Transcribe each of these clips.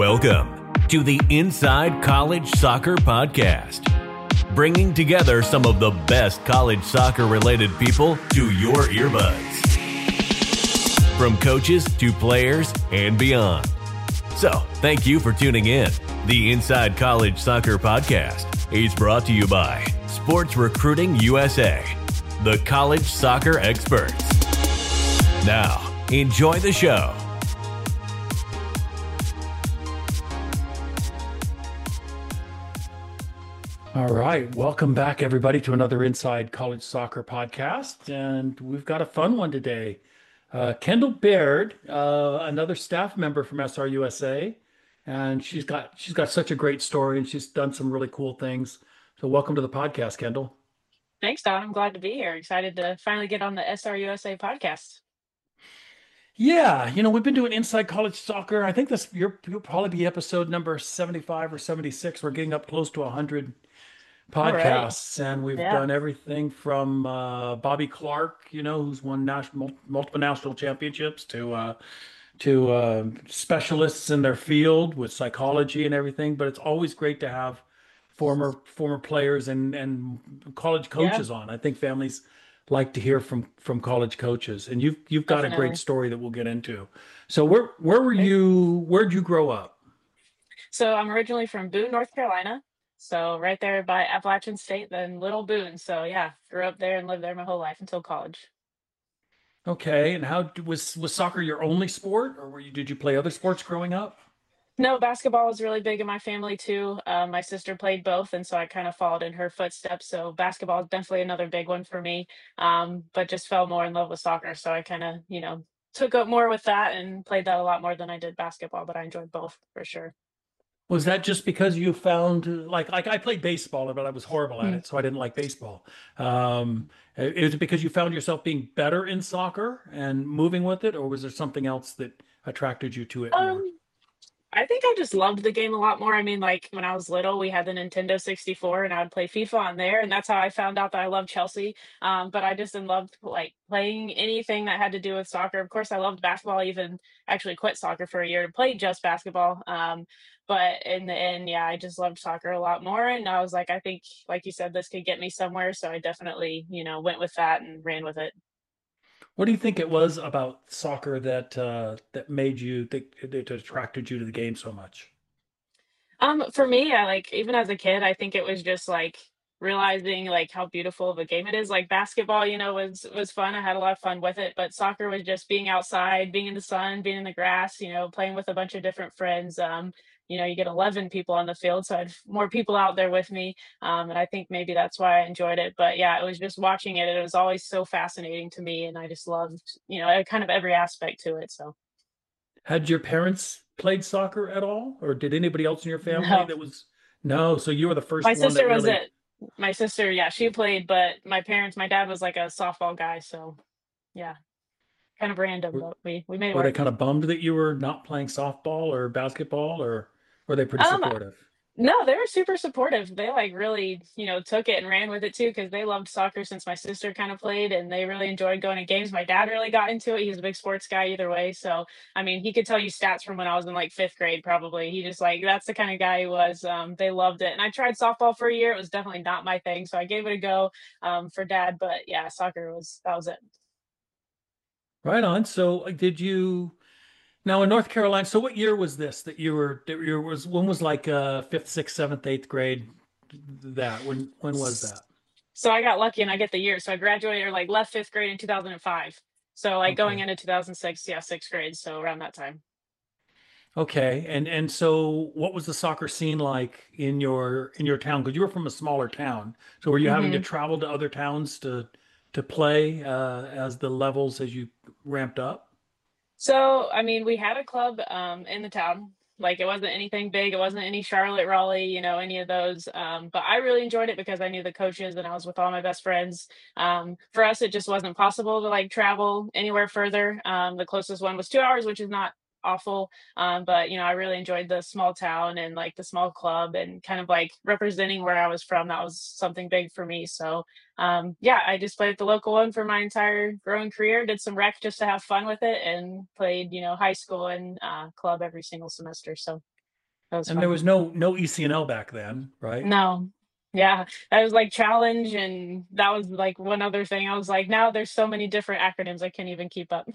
Welcome to the Inside College Soccer Podcast, bringing together some of the best college soccer-related people to your earbuds, from coaches to players and beyond. So, thank you for tuning in. The Inside College Soccer Podcast is brought to you by Sports Recruiting USA, the college soccer experts. Now, enjoy the show. All right. Welcome back, everybody, to another Inside College Soccer Podcast. And we've got a fun one today. Kendall Baird, another staff member from SRUSA, and she's got such a great story, and she's done some really cool things. So welcome to the podcast, Kendall. Thanks, Don. I'm glad to be here. Excited to finally get on the SRUSA podcast. Yeah, we've been doing Inside College Soccer. I think you'll probably be episode number 75 or 76. We're getting up close to 100 podcasts, and we've done everything from Bobby Clark, who's won multiple national championships, to specialists in their field with psychology and everything. But it's always great to have former players and college coaches on. I think families like to hear from college coaches, and you've got Definitely. a great story that we'll get into. So where'd you grow up? So I'm originally from Boone, North Carolina. So right there by Appalachian State, then Little Boone. So yeah, grew up there and lived there my whole life until college. Okay, and how was soccer your only sport, or did you play other sports growing up? No, basketball was really big in my family too. My sister played both, and so I kind of followed in her footsteps. So basketball is definitely another big one for me. But just fell more in love with soccer. So I kind of, took up more with that and played that a lot more than I did basketball, but I enjoyed both for sure. Was that just because you found like I played baseball, but I was horrible at it, so I didn't like baseball. Is it because you found yourself being better in soccer and moving with it, or was there something else that attracted you to it more? I think I just loved the game a lot more. I mean, like when I was little, we had the Nintendo 64 and I would play FIFA on there. And that's how I found out that I loved Chelsea. But I just loved like playing anything that had to do with soccer. Of course, I loved basketball. I even actually quit soccer for a year to play just basketball. But in the end, yeah, I just loved soccer a lot more. And I was like, I think, like you said, this could get me somewhere. So I definitely, went with that and ran with it. What do you think it was about soccer that made you think it attracted you to the game so much? For me, I like even as a kid, I think it was just like realizing like how beautiful of a game it is. Like basketball, was fun. I had a lot of fun with it, but soccer was just being outside, being in the sun, being in the grass, playing with a bunch of different friends. You get 11 people on the field, so I had more people out there with me. And I think maybe that's why I enjoyed it. But yeah, it was just watching it. It was always so fascinating to me, and I just loved, kind of every aspect to it. So Had your parents played soccer at all, or did anybody else in your family no. that was? No, so you were the My first one that sister was really. it. My sister, yeah, she played, but my dad was like a softball guy, so yeah, kind of random, Were, but we made it were they work. kind of bummed that you were not playing softball or basketball, or were they pretty Um, supportive? no, they were super supportive. They like really, took it and ran with it too because they loved soccer since my sister kind of played and they really enjoyed going to games. My dad really got into it. He's a big sports guy either way. So, I mean, he could tell you stats from when I was in like fifth grade, probably. He just like, that's the kind of guy he was. They loved it. And I tried softball for a year. It was definitely not my thing. So I gave it a go for dad. But yeah, that was it. Right on. So, did you now in North Carolina? So, what year was this when was like fifth, sixth, seventh, eighth grade? That when was that? So I got lucky and I get the year. So I graduated or like left fifth grade in 2005. So like going Okay. into 2006, yeah, sixth grade. So around that time. Okay. And so what was the soccer scene like in your town? Because you were from a smaller town. So were you having to hmm travel to other towns to play as you ramped up? So, I mean, we had a club in the town. Like it wasn't anything big. It wasn't any Charlotte, Raleigh, any of those. But I really enjoyed it because I knew the coaches and I was with all my best friends. For us, it just wasn't possible to like travel anywhere further. The closest one was 2 hours, which is not awful. But I really enjoyed the small town and like the small club and kind of like representing where I was from. That was something big for me. So yeah, I just played at the local one for my entire growing career, did some rec just to have fun with it, and played, high school and club every single semester. So That was And there fun. was no ECNL back then, right? No. Yeah, that was like challenge, and that was like one other thing. I was like, now there's so many different acronyms I can't even keep up.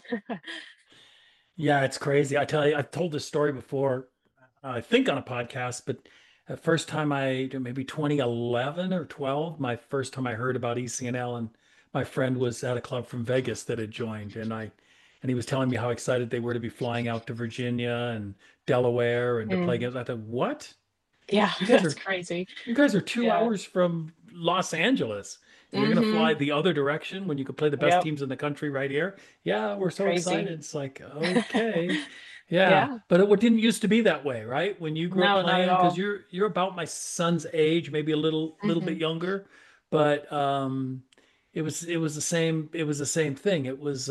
Yeah, it's crazy. I tell you, I've told this story before, I think on a podcast, but the first time maybe 2011 or 12, my first time I heard about ECNL, and my friend was at a club from Vegas that had joined, and he was telling me how excited they were to be flying out to Virginia and Delaware and to play Mm. against. I thought, what? Yeah, You guys that's are crazy. you guys are two Yeah. hours from Los Angeles, and you're gonna fly Mhm. the other direction when you could play the best Yep. teams in the country right here. Yeah, we're so Crazy. excited. It's like, okay. Yeah, Yeah. but it didn't used to be that way, right? When you grew up No, not at playing, because all. you're about my son's age, maybe a little bit Mhm. younger, but it was the same thing. It was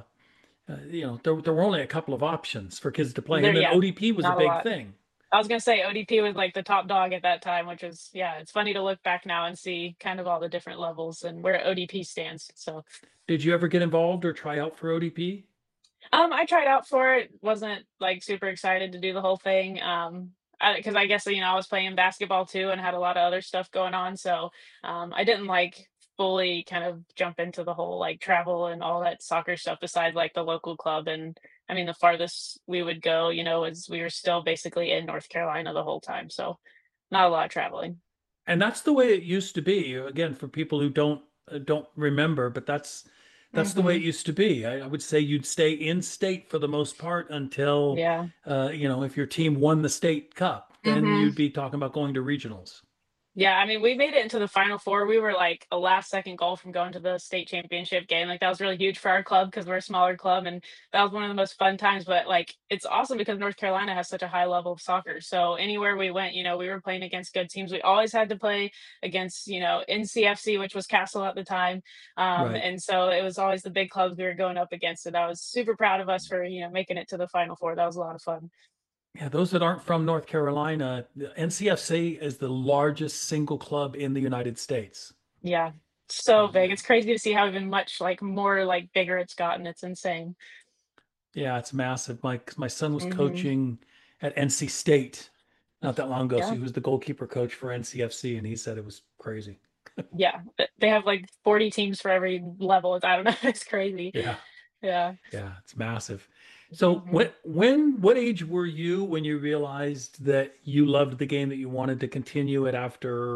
there were only a couple of options for kids to play, There, and then yeah, ODP was a not a big lot. thing. I was gonna say ODP was like the top dog at that time, which is, yeah, it's funny to look back now and see kind of all the different levels and where ODP stands. So, Did you ever get involved or try out for ODP? I tried out for it, wasn't like super excited to do the whole thing. Because I guess, I was playing basketball too and had a lot of other stuff going on. So, I didn't like fully kind of jump into the whole like travel and all that soccer stuff besides like the local club. And I mean, the farthest we would go, is we were still basically in North Carolina the whole time. So, not a lot of traveling. And that's the way it used to be. Again, for people who don't remember, but that's the way it Mhm. used to be. I would say you'd stay in state for the most part until Yeah. if your team won the state cup, then Mhm. you'd be talking about going to regionals. Yeah, I mean, we made it into the Final Four. We were like a last second goal from going to the state championship game. Like that was really huge for our club because we're a smaller club, and that was one of the most fun times. But like, it's awesome because North Carolina has such a high level of soccer. So anywhere we went, we were playing against good teams. We always had to play against, NCFC, which was Castle at the time, Right. and so it was always the big clubs we were going up against. And I was super proud of us for making it to the Final Four. That was a lot of fun. Yeah, those that aren't from North Carolina, the NCFC is the largest single club in the United States. Yeah, so Um, big. It's crazy to see how even much like more like bigger it's gotten. It's insane. yeah, it's massive. My son was Mhm. coaching at NC State not that long ago, so Yeah. he was the goalkeeper coach for NCFC, and he said it was crazy. Yeah. They have like 40 teams for every level. I don't know. It's crazy. Yeah. Yeah. Yeah, it's massive. So Mhm. what age were you when you realized that you loved the game, that you wanted to continue it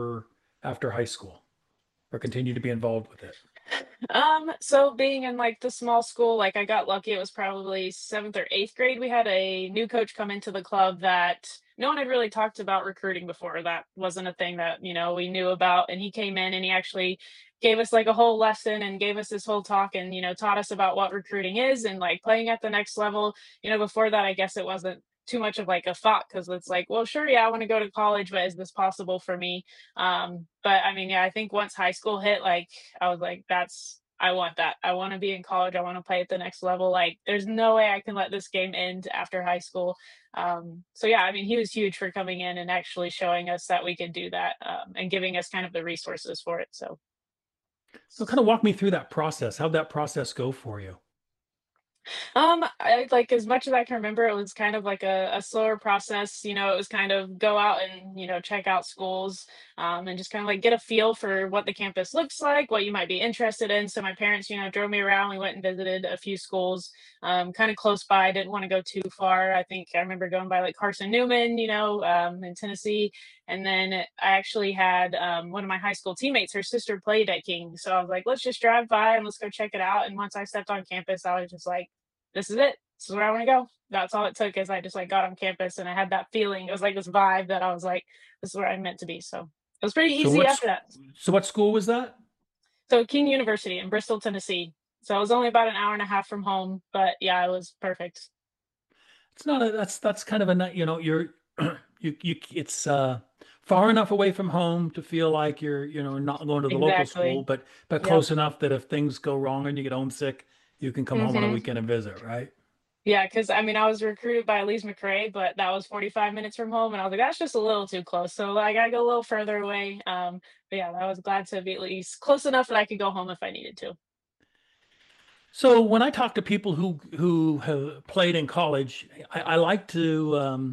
after high school or continue to be involved with it? So being in like the small school, like I got lucky. It was probably seventh or eighth grade. We had a new coach come into the club that no one had really talked about recruiting before. That wasn't a thing that, we knew about. And he came in and he actually gave us like a whole lesson and gave us this whole talk and, taught us about what recruiting is and like playing at the next level. Before that, I guess it wasn't too much of like a thought because it's like, well, sure, yeah, I want to go to college, but is this possible for me? But I mean, yeah, I think once high school hit, like I was like, I want that. I want to be in college. I want to play at the next level. Like, there's no way I can let this game end after high school. So yeah, I mean, he was huge for coming in and actually showing us that we could do that, and giving us kind of the resources for it. So So kind of walk me through that process. How'd that process go for you? I like as much as I can remember, it was kind of like a slower process. It was kind of go out and, check out schools, and just kind of like get a feel for what the campus looks like, what you might be interested in. So my parents, drove me around. We went and visited a few schools, kind of close by. I didn't want to go too far. I think I remember going by like Carson Newman, in Tennessee. And then I actually had one of my high school teammates, her sister played at King. So I was like, let's just drive by and let's go check it out. And once I stepped on campus, I was just like, this is it. This is where I want to go. That's all it took is I just like got on campus and I had that feeling. It was like this vibe that I was like, this is where I'm meant to be. So it was pretty So easy after that. what school was that? So King University in Bristol, Tennessee. So I was only about an hour and a half from home, but yeah, it was perfect. It's not a that's kind of a you're it's far enough away from home to feel like you're not going to the local school, Exactly. but Yep. close enough that if things go wrong and you get homesick, you can come home on a Hmm. weekend and visit, right? Yeah, because I mean, I was recruited by Elise McRae, but that was 45 minutes from home, and I was like, that's just a little too close. So I gotta go a little further away. But yeah, I was glad to be at least close enough that I could go home if I needed to. So when I talk to people who have played in college, I like to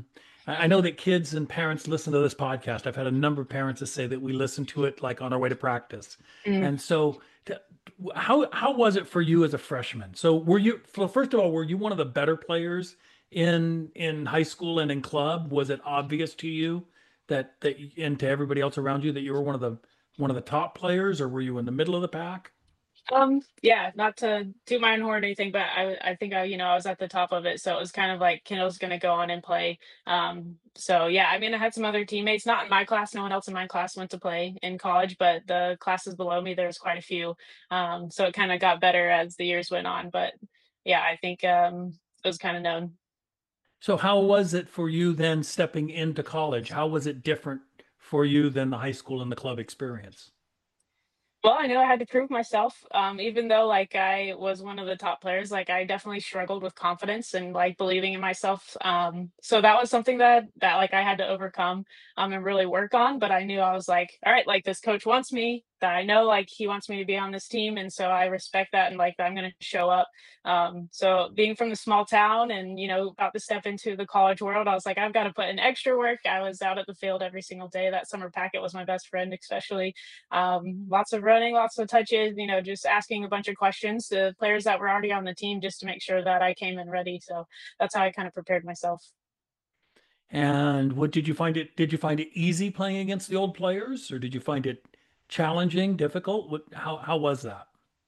I know that kids and parents listen to this podcast. I've had a number of parents that say that we listen to it like on our way to practice. Mm. And so, how was it for you as a freshman? So, first of all, were you one of the better players in high school and in club? Was it obvious to you that and to everybody else around you that you were one of the top players, or were you in the middle of the pack? Yeah, not to toot my own horn or anything, but I think I was at the top of it, so it was kind of like Kendall's gonna go on and play. So yeah, I mean, I had some other teammates, not in my class. No one else in my class went to play in college, but the classes below me, there was quite a few. So it kind of got better as the years went on. But yeah, I think it was kind of known. So, how was it for you then stepping into college? How was it different for you than the high school and the club experience? Well, I knew I had to prove myself. Even though like I was one of the top players, like I definitely struggled with confidence and like believing in myself. So that was something that like I had to overcome and really work on. But I knew I was like, all right, like this coach wants me. That I know like he wants me to be on this team, and so I respect that and like I'm gonna show up. So being from the small town and about to step into the college world, I was like, I've got to put in extra work. I was out at the field every single day. That summer packet was my best friend, especially lots of running, lots of touches, just asking a bunch of questions to players that were already on the team just to make sure that I came in ready. So that's how I kind of prepared myself. And what did you find it? Did you find it easy playing against the old players, or did you find it challenging, difficult? How was that?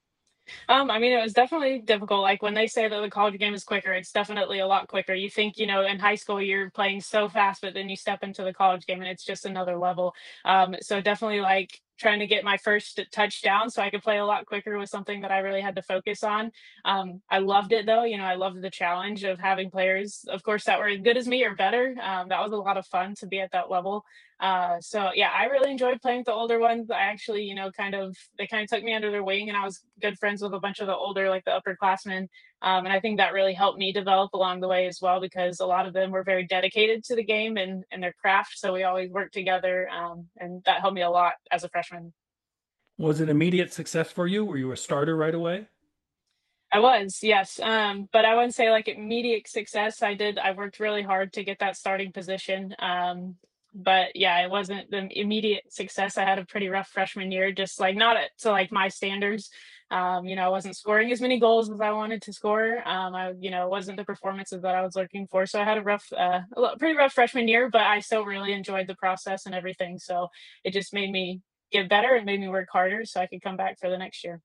I mean, it was definitely difficult. Like when they say that the college game is quicker, it's definitely a lot quicker. You think, in high school you're playing so fast, but then you step into the college game and it's just another level. So definitely like trying to get my first touchdown so I could play a lot quicker was something that I really had to focus on. I loved it though. I loved the challenge of having players, of course, that were as good as me or better. That was a lot of fun to be at that level. So yeah, I really enjoyed playing with the older ones. I actually, they kind of took me under their wing, and I was good friends with a bunch of the older, like the upperclassmen. And I think that really helped me develop along the way as well, because a lot of them were very dedicated to the game and their craft. So we always worked together, and that helped me a lot as a freshman. Was it immediate success for you? Were you a starter right away? I was, yes. But I wouldn't say like immediate success. I worked really hard to get that starting position. But yeah, it wasn't the immediate success. I had a pretty rough freshman year, just like not to like my standards. I wasn't scoring as many goals as I wanted to score. It wasn't the performances that I was looking for. So I had pretty rough freshman year, but I still really enjoyed the process and everything. So it just made me get better and made me work harder so I could come back for the next year.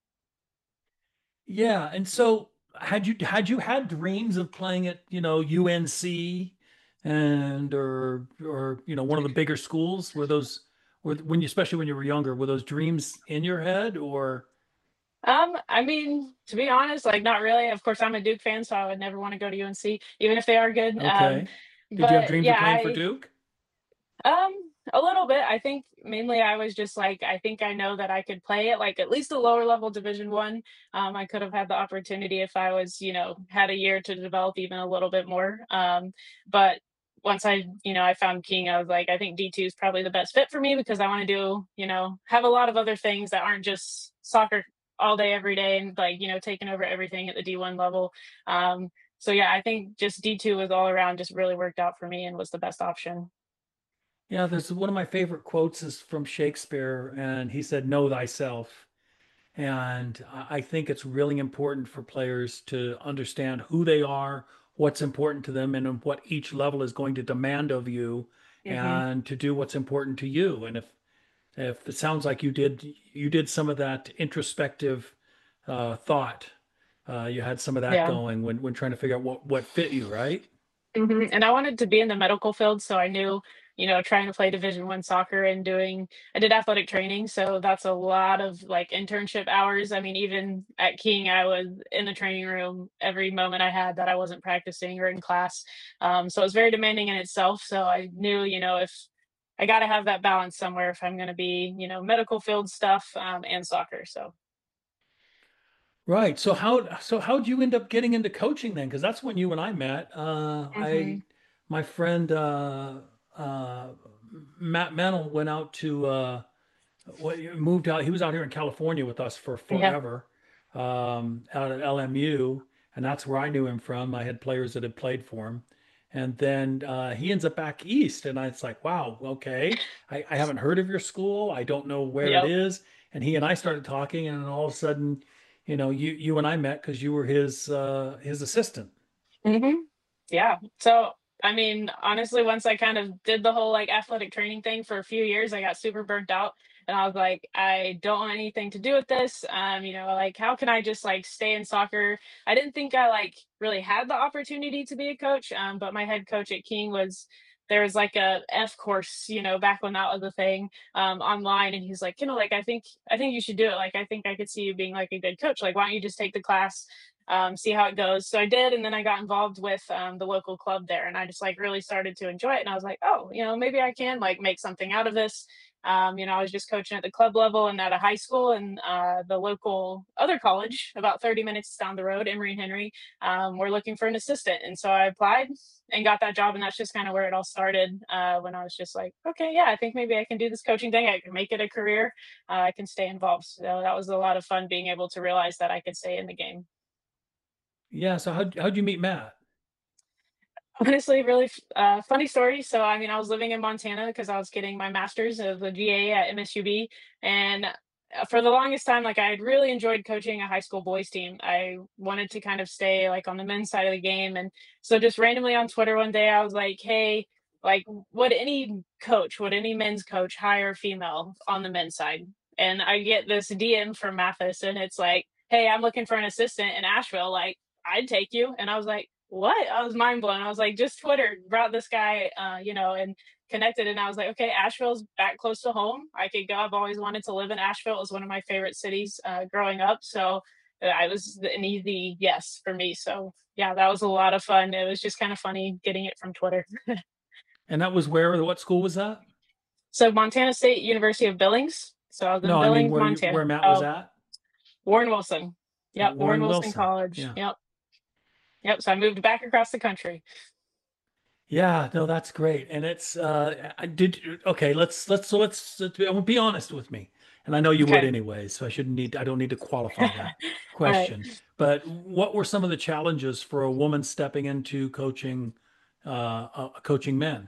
Yeah, and so had you had dreams of playing at, UNC and or one of the bigger schools? Were when you especially when you were younger, were those dreams in your head or I mean, to be honest, like not really. Of course, I'm a Duke fan, so I would never want to go to UNC, even if they are good. okay? Did you have But dreams of yeah, playing for Duke? um a little bit. I think mainly I was just like, I think I know that I could play at least a lower level Division 1. I could have had the opportunity if I was, had a year to develop even a little bit more. But once I found King, I was like, I think D2 is probably the best fit for me because I want to do, have a lot of other things that aren't just soccer all day, every day, and like, taking over everything at the D1 level. So yeah, I think just D2 was all around just really worked out for me and was the best option. Yeah, there's one of my favorite quotes is from Shakespeare, and he said, "Know thyself." And I think it's really important for players to understand who they are, what's important to them, and what each level is going to demand of you, Hmm. and to do what's important to you. And if it sounds like you did some of that introspective thought, you had some of that Yeah. going when trying to figure out what fit you, right? And I wanted to be in the medical field, so I knew, trying to play Division 1 soccer and I did athletic training, so that's a lot of like internship hours. I mean, even at King, I was in the training room every moment I had that I wasn't practicing or in class. So it was very demanding in itself. So I knew, if I got to have that balance somewhere if I'm going to be, medical field stuff and soccer. So. Right. So how'd you end up getting into coaching then? Because that's when you and I met. Mhm. My friend uh, Matt Mennel went out to moved out. He was out here in California with us for Yeah. forever, out at LMU, and that's where I knew him from. I had players that had played for him, And then he ends up back east, and it's like, wow, okay, I haven't heard of your school. I don't know where it Yep. is. And he and I started talking, and then all of a sudden, you and I met because you were his assistant. Hmm. Yeah. So, I mean, honestly, once I kind of did the whole like athletic training thing for a few years, I got super burnt out. And I was like, I don't want anything to do with this. Like, how can I just like stay in soccer? I didn't think I like really had the opportunity to be a coach. But my head coach at King there was like a F course, back when that was a thing, online. And he's like, like, I think you should do it. Like, I think I could see you being like a good coach. Like, why don't you just take the class? See how it goes. So I did, and then I got involved with the local club there, and I just like really started to enjoy it. And I was like, oh, maybe I can like make something out of this. I was just coaching at the club level and at a high school and the local other college about 30 minutes down the road, Emory and Henry. We're looking for an assistant, and so I applied and got that job, and that's just kind of where it all started. When I was just like, okay, yeah, I think maybe I can do this coaching thing. I can make it a career. I can stay involved. So that was a lot of fun being able to realize that I could stay in the game. Yeah. So how'd you meet Matt? Honestly, really funny story. So, I mean, I was living in Montana because I was getting my master's of a GA at MSUB, and for the longest time, like I had really enjoyed coaching a high school boys team. I wanted to kind of stay like on the men's side of the game, and so just randomly on Twitter one day, I was like, "Hey, like, would any men's coach hire a female on the men's side?" And I get this DM from Mathis, and it's like, "Hey, I'm looking for an assistant in Asheville. Like, I'd take you." And I was like, what? I was mind blown. I was like, just Twitter brought this guy, and connected. And I was like, okay, Asheville's back close to home. I could go. I've always wanted to live in Asheville. It was one of my favorite cities growing up. So I was an easy yes for me. So yeah, that was a lot of fun. It was just kind of funny getting it from Twitter. And that was where? What school was that? So Montana State University of Billings. So I was in No, I mean Billings, Montana. where Matt was Oh, at Warren Wilson. at Yep, Warren Warren Wilson Wilson. College. Yeah. Yep. Yep. So I moved back across the country. Yeah, no, that's great. And it's I did okay, let's be honest with me. And I know you would Okay. anyway, so I don't need to qualify that All right. question. But what were some of the challenges for a woman stepping into coaching men?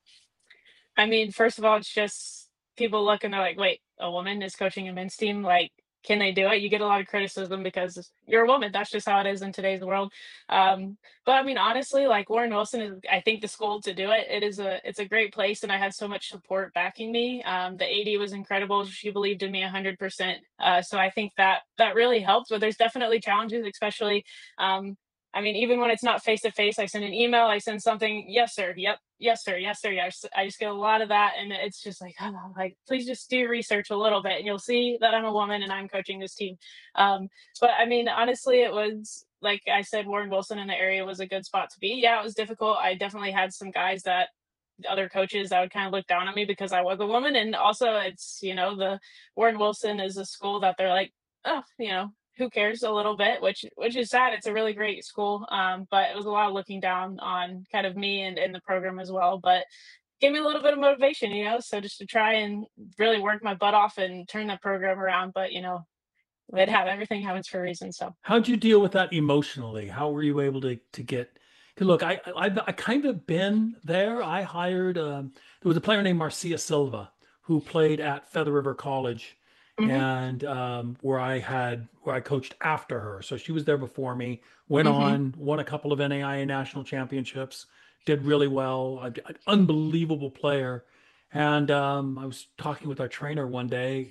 I mean, first of all, it's just people look and they're like, wait, a woman is coaching a men's team. Like, can they do it? You get a lot of criticism because you're a woman. That's just how it is in today's world. But I mean, honestly, like Warren Wilson is, I think, the school to do it. It's a great place, and I had so much support backing me. The AD was incredible. She believed in me 100%. So I think that really helped. But there's definitely challenges, especially. I mean, even when it's not face to face, I send an email, I send something, yes, sir, yep, yes, sir, yes, sir, yes. I just get a lot of that. And it's just like, oh, like, please just do research a little bit and you'll see that I'm a woman and I'm coaching this team. Um, but I mean, honestly, it was like I said, Warren Wilson in the area was a good spot to be. Yeah, it was difficult. I definitely had some guys that other coaches that would kind of look down on me because I was a woman. And also, it's, the Warren Wilson is a school that they're like, oh, who cares a little bit, which is sad. It's a really great school, but it was a lot of looking down on kind of me and the program as well. But gave me a little bit of motivation, so just to try and really work my butt off and turn that program around. But everything happens for a reason. So How'd you deal with that emotionally? How were you able to get? 'Cause look, I kind of been there. I hired there was a player named Marcia Silva who played at Feather River College, hmm. and where I coached after her. So she was there before me. Went Hmm. on, won a couple of NAIA national championships, did really well. An unbelievable player. And I was talking with our trainer one day,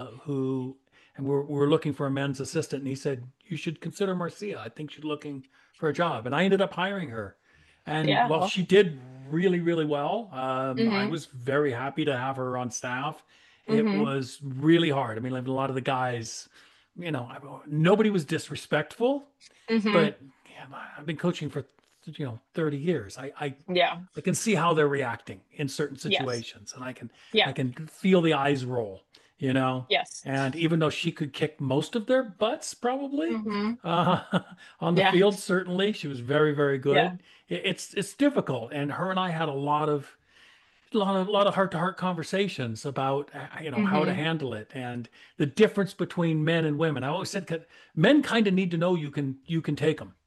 and we're looking for a men's assistant. And he said, you should consider Marcia. I think she's looking for a job. And I ended up hiring her. And Yeah, while she awesome. did really, really well, I Hmm. was very happy to have her on staff. It Hmm. was really hard. I mean, like a lot of the guys, nobody was disrespectful, Hmm. but yeah, I've been coaching for 30 years. Yeah. I can see how they're reacting in certain Yes. situations, and I Yeah. can feel the eyes roll, you know. Yes. And even though she could kick most of their butts, probably Hmm. on the Yeah. field, certainly she was very, very Yeah. good. It's difficult, and her and I had a lot of heart-to-heart conversations about how to Hmm. handle it and the difference between men and women. I always said that men kind of need to know you can take them.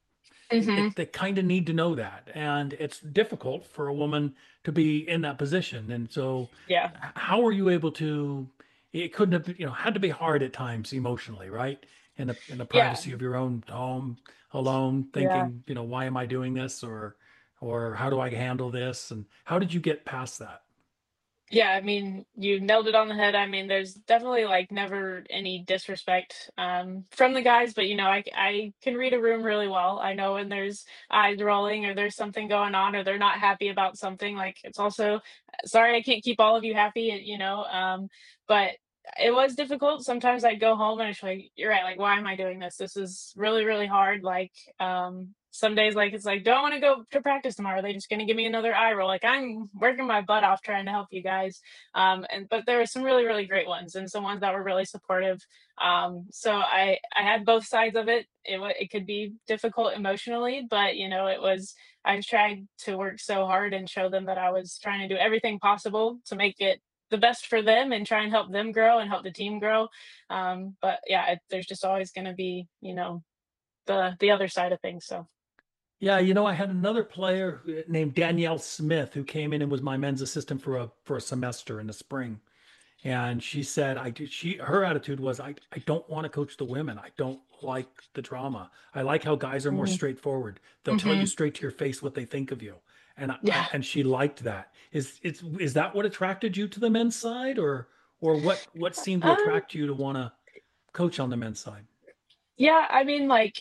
Mhm. they kind of need to know that, and it's difficult for a woman to be in that position. And so, Yeah. how are you able to? It couldn't have, had to be hard at times emotionally, right? In the Yeah. privacy of your own home, alone, Yeah. thinking, why am I doing this, or how do I handle this, and how did you get past that? Yeah, I mean, you nailed it on the head. I mean, there's definitely like never any disrespect from the guys, but I can read a room really well. I know when there's eyes rolling or there's something going on or they're not happy about something. Like it's also sorry I can't keep all of you happy, but it was difficult. Sometimes I'd go home and it's like, you're right, like why am I doing this? This is really, really hard. Like some days like it's like, don't want to go to practice tomorrow. They just gonna give me another eye roll. Like I'm working my butt off trying to help you guys. And but there were some really, really great ones and some ones that were really supportive. So I had both sides of it. It could be difficult emotionally, but it was I tried to work so hard and show them that I was trying to do everything possible to make it the best for them and try and help them grow and help the team grow. But yeah, there's just always going to be, the other side of things. So. Yeah, I had another player named Danielle Smith who came in and was my men's assistant for a semester in the spring. And she said, her attitude was, I don't want to coach the women. I don't like the drama. I like how guys are more Mhm. straightforward. They'll tell you Mhm. straight to your face what they think of you. Yeah. And she liked that. Is that what attracted you to the men's side, or what seemed to Um, attract you to want to coach on the men's side? yeah, I mean, like,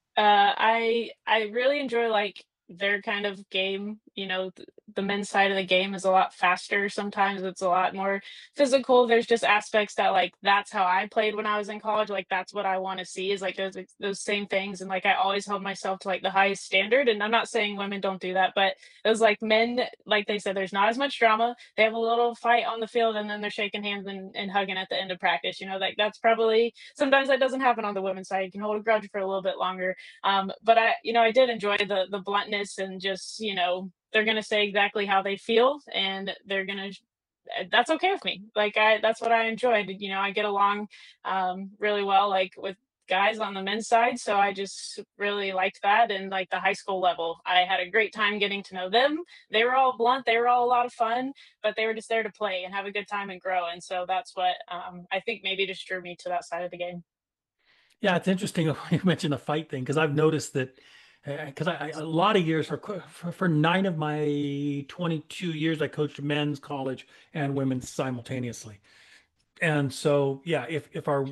I really enjoy like their kind of game. The men's side of the game is a lot faster. Sometimes it's a lot more physical. There's just aspects that like that's how I played when I was in college. Like that's what I want to see is like those same things. And like I always held myself to like the highest standard. And I'm not saying women don't do that, but it was like men, like they said, there's not as much drama. They have a little fight on the field and then they're shaking hands and hugging at the end of practice. Like that's probably sometimes that doesn't happen on the women's side. You can hold a grudge for a little bit longer, but I did enjoy the bluntness and just, they're gonna say exactly how they feel, and they're gonna. That's okay with me. Like that's what I enjoyed. I get along really well, like with guys on the men's side. So I just really liked that. And like the high school level, I had a great time getting to know them. They were all blunt. They were all a lot of fun, but they were just there to play and have a good time and grow. And so that's what I think maybe just drew me to that side of the game. Yeah, it's interesting you mentioned the fight thing because I've noticed that because a lot of years for 9 of my 22 years I coached men's college and women's simultaneously. And so, yeah, if our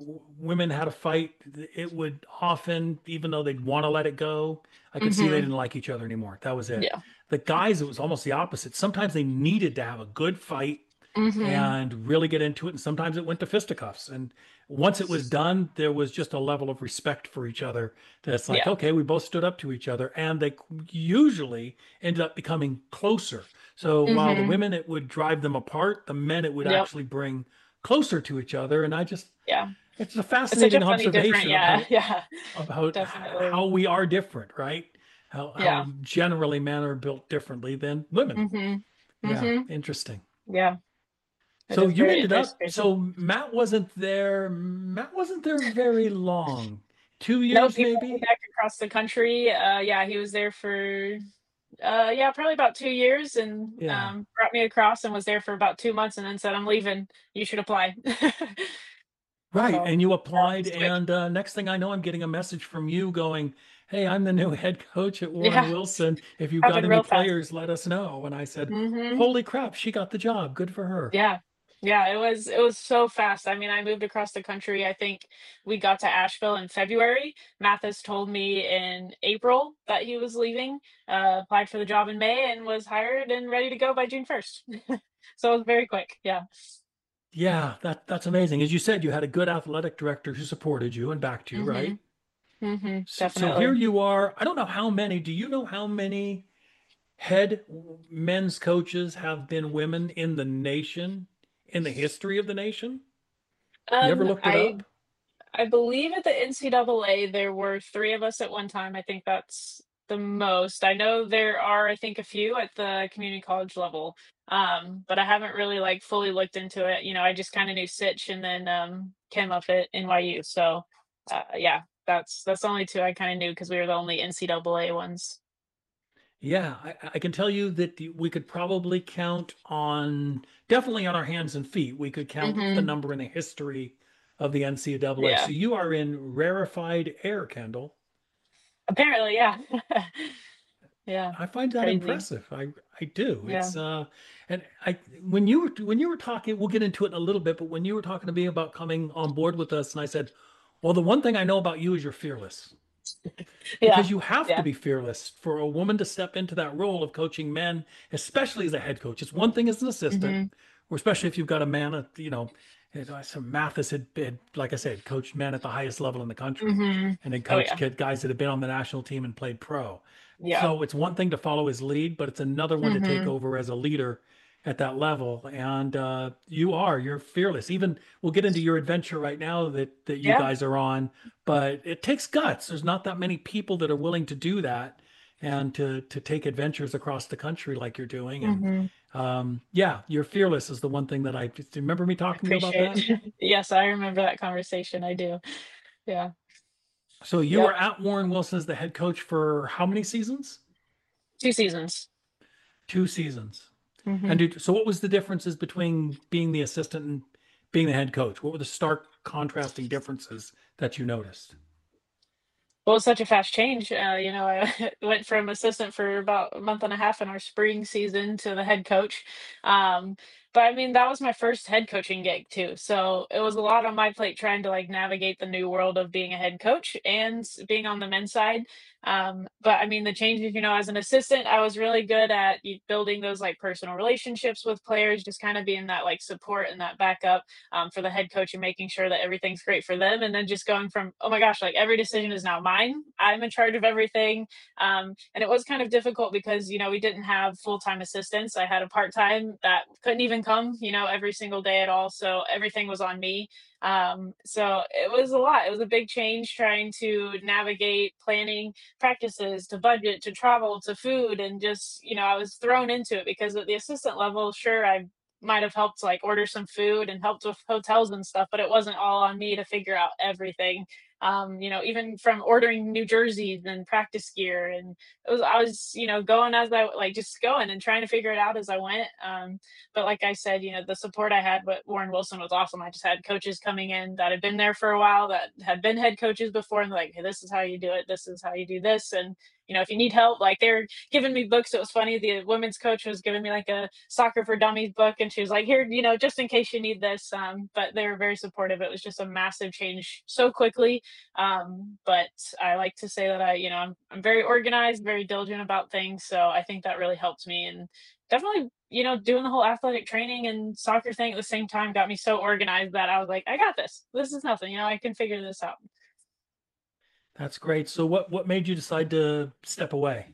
women had a fight, it would often, even though they'd want to let it go, I could see they Hmm. didn't like each other anymore. That was it. Yeah. The guys, it was almost the opposite. Sometimes they needed to have a good fight Hmm. and really get into it. And sometimes it went to fisticuffs. And once it was done, there was just a level of respect for each other that's like, Yeah. okay, we both stood up to each other. And they usually ended up becoming closer. So while the Hmm. women, it would drive them apart, the men, it would Yep. actually bring closer to each other. And Yeah. it's a It's such a fascinating funny different observation yeah, yeah, about definitely. how we are different, right? How Yeah. generally men are built differently than women. Mhm. Yeah, Mhm. interesting. Yeah. It So is you very ended it's up, crazy. so Matt wasn't there. Matt wasn't there very long. two Nope, years he brought me maybe? back across the country. Yeah, he was there for, yeah, probably about 2 years and, Yeah. brought me across and was there for about 2 months and then said, "I'm leaving. You should apply." Right. So, And you yeah, it applied, was quick. and next thing I know, I'm getting a message from you going, "Hey, I'm the new head coach at Warren Yeah, Wilson. If you've got happened any real fast. players, let us know." And I said, Mhm. "Holy crap, she got the job. Good for her." Yeah. Yeah, it was so fast. I mean, I moved across the country. I think we got to Asheville in February. Mathis told me in April that he was leaving, applied for the job in May and was hired and ready to go by June 1st. So it was very quick. Yeah. Yeah, that's amazing. As you said, you had a good athletic director who supported you and backed you, right? Mhm. Mhm. So here Definitely. you are. I don't know how many. Do you know how many head men's coaches have been women in the nation, in the history of the nation? You ever Um, looked it I up? I believe at the NCAA there were 3 of us at one time. I think that's the most. I know there are, I think, a few at the community college level, but I haven't really, like, fully looked into it. I just kinda knew Sitch and then, Kim up at NYU. So, yeah. That's the only two I kind of knew because we were the only NCAA ones. Yeah, I can tell you that we could probably count on, definitely on our hands and feet, we could count the Hmm. number in the history of the NCAA. Yeah, So you are in rarefied air, Kendall. apparently, yeah. Yeah, I find that crazy. impressive. I do. Yeah. It's and I when you were talking, we'll get into it in a little bit, but when you were talking to me about coming on board with us, and I said, well, the one thing I know about you is you're fearless. Yeah. Because you have to Yeah. be fearless for a woman to step into that role of coaching men, especially as a head coach. It's one thing as an assistant, Hmm. or especially if you've got a man, some Mathis had, like I said, coached men at the highest level in the country, Hmm. and then Oh coached yeah. guys that have been on the national team and played pro. Yeah. So it's one thing to follow his lead, but it's another one to take Hmm. over as a leader at that level. And you're fearless. Even we'll get into your adventure right now that you Yeah. guys are on, but it takes guts. There's not that many people that are willing to do that and to take adventures across the country like you're doing. And Hmm. yeah, you're fearless is the one thing that do you remember me I talking to you about appreciate that? it. Yes, I remember that conversation. I do. Yeah. So you were Yep. at Warren Wilson as the head coach for how many seasons? 2 seasons. 2 seasons. Hmm. And so what was the differences between being the assistant and being the head coach? What were the stark contrasting differences that you noticed? Well, it's such a fast change. I went from assistant for about a month and a half in our spring season to the head coach. Um, but I mean, that was my first head coaching gig too. So it was a lot on my plate trying to like navigate the new world of being a head coach and being on the men's side. But I mean, the changes, as an assistant, I was really good at building those like personal relationships with players, just kind of being that like support and that backup for the head coach and making sure that everything's great for them. And then just going from, oh my gosh, like every decision is now mine. I'm in charge of everything. And it was kind of difficult because, we didn't have full time assistants. I had a part time that couldn't even come, every single day at all. So everything was on me. So it was a lot. It was a big change trying to navigate planning practices to budget to travel to food and just I was thrown into it because at the assistant level sure I might have helped like order some food and helped with hotels and stuff, but it wasn't all on me to figure out everything. Even from ordering new jerseys and practice gear, and I was, going as I like just going and trying to figure it out as I went. But like I said, the support I had with Warren Wilson was awesome. I just had coaches coming in that had been there for a while, that had been head coaches before, and like, hey, this is how you do it. This is how you do this, and if you need help, like they're giving me books. It was funny. The women's coach was giving me like a soccer for dummies book, and she was like, "Here, just in case you need this." But they were very supportive. It was just a massive change so quickly. But I like to say that I'm very organized, very diligent about things. So I think that really helped me, and definitely, doing the whole athletic training and soccer thing at the same time got me so organized that I was like, I got this. This is nothing. I can figure this out. That's great. So what made you decide to step away?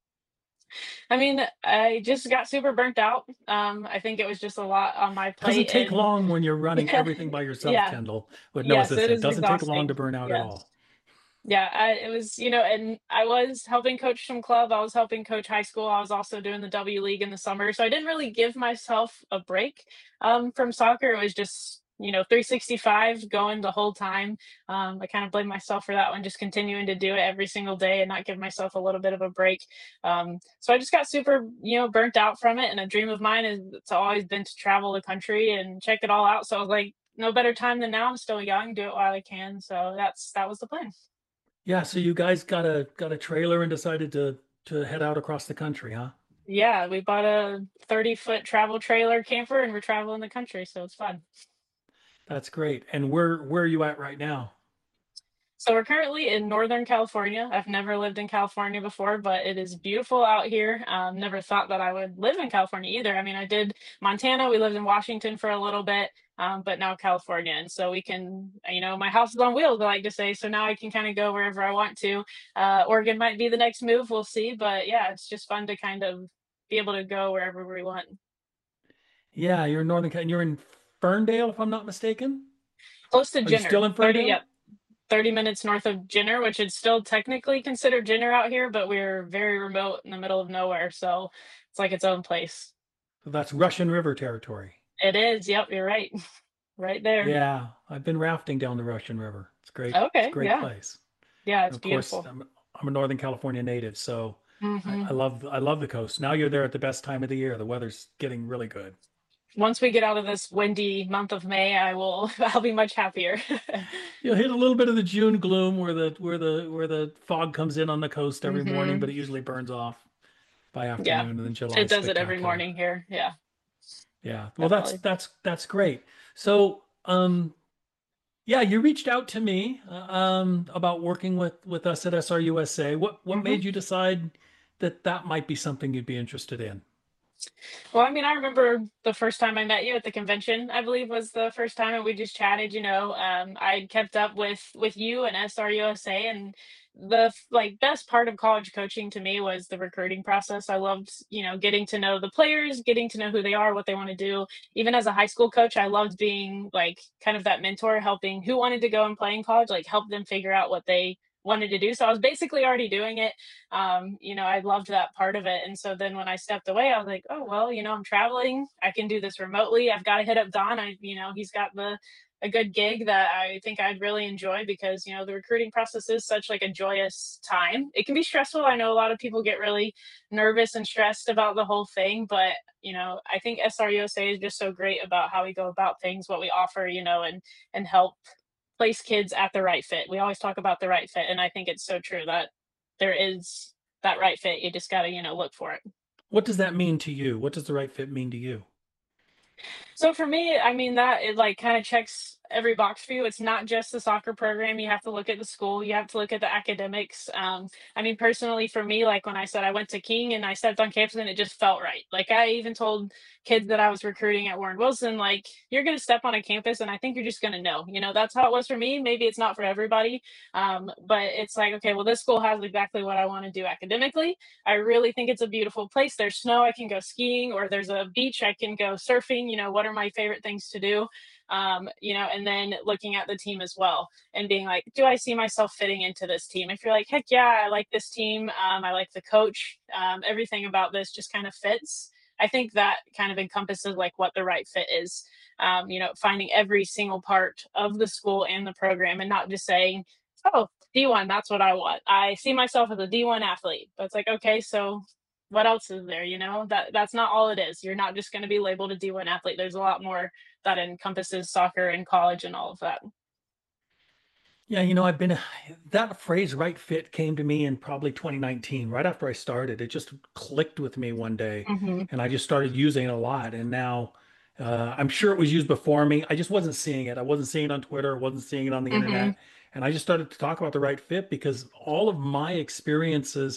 I mean, I just got super burnt out. I think it was just a lot on my Doesn't plate, take and long when you're running yeah, everything by yourself, yeah, Kendall, with no yes, it assistant. is Doesn't take long to exhausting. burn out at Yeah, all. yeah, it was, and I was helping coach some club. I was helping coach high school. I was also doing the W League in the summer, so I didn't really give myself a break from soccer. It was just 365 going the whole time. I kind of blame myself for that one, just continuing to do it every single day and not give myself a little bit of a break. So I just got super burnt out from it. And a dream of mine is it's always been to travel the country and check it all out. So I was like, no better time than now. I'm still young, do it while I can. So that was the plan. Yeah, so you guys got a trailer and decided to head out across the country, huh? Yeah, we bought a 30-foot travel trailer camper and we're traveling the country, so it's fun. That's great. And where are you at right now? So we're currently in Northern California. I've never lived in California before, but it is beautiful out here. Never thought that I would live in California either. I mean, I did Montana. We lived in Washington for a little bit, but now California. And so we can, my house is on wheels, I like to say. So now I can kind of go wherever I want to. Oregon might be the next move. We'll see. But yeah, it's just fun to kind of be able to go wherever we want. Yeah, you're in you're in Ferndale, if I'm not mistaken. Close to Are you still Jenner, in 30, Ferndale? yeah, 30 minutes north of Jenner, which is still technically considered Jenner out here, but we're very remote in the middle of nowhere. So it's like its own place. So that's Russian River territory. It is. Yep, you're right. Right there. Yeah, I've been rafting down the Russian River. It's great. It's a Okay. great Yeah. place. Yeah, And it's of course, beautiful. I'm a Northern California native, so Hmm. I love the coast. Now you're there at the best time of the year. The weather's getting really good. Once we get out of this windy month of May, I will I'll be much happier. You'll hit a little bit of the June gloom where the fog comes in on the coast every morning, but Hmm. it usually burns off by Yeah, afternoon, and then July it is does it every spectacular. morning here. Yeah, Yeah. Well, definitely. that's great. So, yeah, you reached out to me about working with us at SRUSA. What Hmm. made you decide that that might be something you'd be interested in? Well, I mean, I remember the first time I met you at the convention, I believe was the first time, and we just chatted, you know. I kept up with you and SRUSA, and like best part of college coaching to me was the recruiting process. I loved, you know, getting to know the players, getting to know who they are, what they want to do. Even as a high school coach, I loved being like kind of that mentor, helping who wanted to go and play in college, like help them figure out what they wanted to do. So I was basically already doing it. You know, I loved that part of it. And so then when I stepped away, I was like, oh, well, you know, I'm traveling. I can do this remotely. I've got to hit up Don. You know, he's got a good gig that I think I'd really enjoy because, you know, the recruiting process is such like a joyous time. It can be stressful. I know a lot of people get really nervous and stressed about the whole thing, but you know, I think SRUSA is just so great about how we go about things, what we offer, you know, and help place kids at the right fit. We always talk about the right fit, and I think it's so true that there is that right fit. You just got to, you know, look for it. What does that mean to you? What does the right fit mean to you? So for me, I mean that it like kind of checks every box for you. It's not just the soccer program. You have to look at the school. You have to look at the academics. I mean, personally, for me, like when I said I went to King and I stepped on campus and it just felt right. Like I even told kids that I was recruiting at Warren Wilson, like you're going to step on a campus and I think you're just going to know. You know, that's how it was for me. Maybe it's not for everybody, but it's like okay, well, this school has exactly what I want to do academically. I really think it's a beautiful place. There's snow, I can go skiing, or there's a beach, I can go surfing. You know, what are my favorite things to do? You know, and then looking at the team as well and being like, do I see myself fitting into this team? If you're like, heck yeah, I like this team, I like the coach, everything about this just kind of fits. I think that kind of encompasses like what the right fit is. You know, finding every single part of the school and the program and not just saying, oh, D1, that's what I want. I see myself as a D1 athlete. But it's like, okay, so what else is there? You know, that's not all it is. You're not just going to be labeled a D1 athlete. There's a lot more that encompasses soccer and college and all of that. Yeah, you know, I've been that phrase right fit came to me in probably 2019, right after I started. It just clicked with me one day Hmm. and I just started using it a lot. And now I'm sure it was used before me. I just wasn't seeing it. I wasn't seeing it on Twitter, I wasn't seeing it on the Hmm. internet. And I just started to talk about the right fit because all of my experiences